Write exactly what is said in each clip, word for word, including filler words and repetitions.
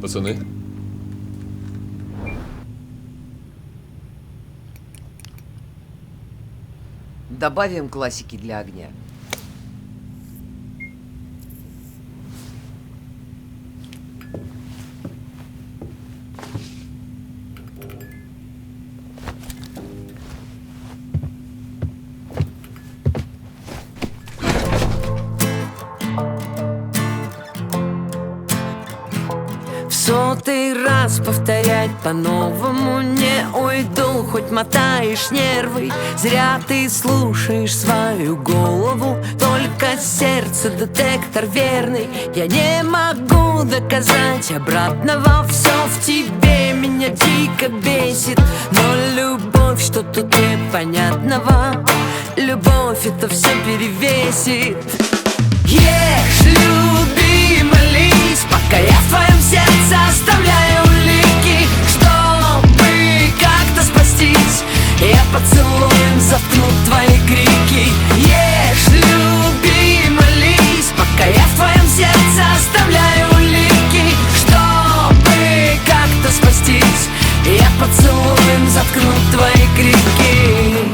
Пацаны? Добавим классики для огня. В сотый раз повторять по-новому не уйду, хоть мотаешь нервы. Зря ты слушаешь свою голову, только сердце детектор верный. Я не могу доказать обратного, все в тебе меня дико бесит. Но любовь, что тут непонятного? Любовь это все перевесит. Ешь, люби, молись, пока я в твоем сердце оставляю улики, чтобы как-то спастись. Я поцелуем заткнут твои крики. Ешь, люби, молись, пока я в твоем сердце оставляю улики, чтобы как-то спастись. Я поцелуем заткнут твои крики.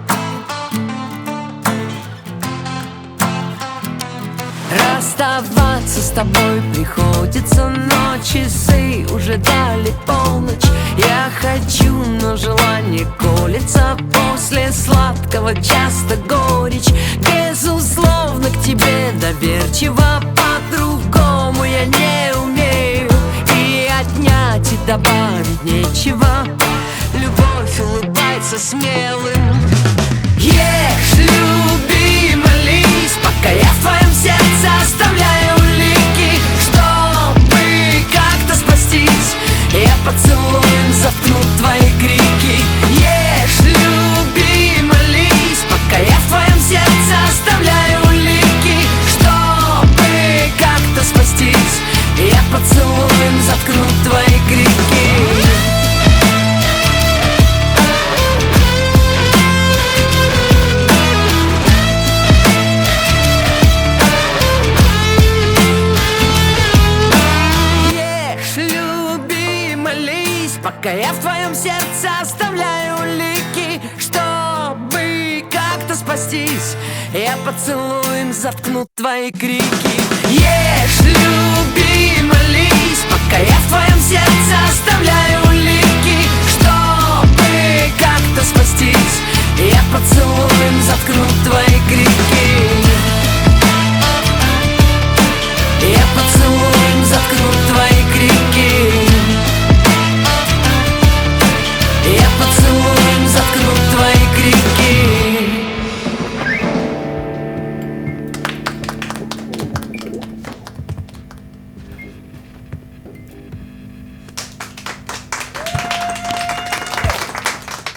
Расставаться с тобой приходится, но часы уже дали полночь. Я хочу, но желание колется, после сладкого часто горечь. Безусловно, к тебе доверчиво, по-другому я не умею. И отнять, и добавить нечего. Любовь улыбается смелым. Ешь, люби, молись, пока я в твоем сердце оставляю улики, чтобы как-то спастись. Я поцелуем заткнут твои крики. Ешь, люби, молись, пока я в твоем сердце оставляю улики, чтобы как-то спастись. Я поцелуем заткнут твои крики. Пока я в твоем сердце оставляю улики, чтобы как-то спастись. Я поцелуем заткнут твои крики. Ешь,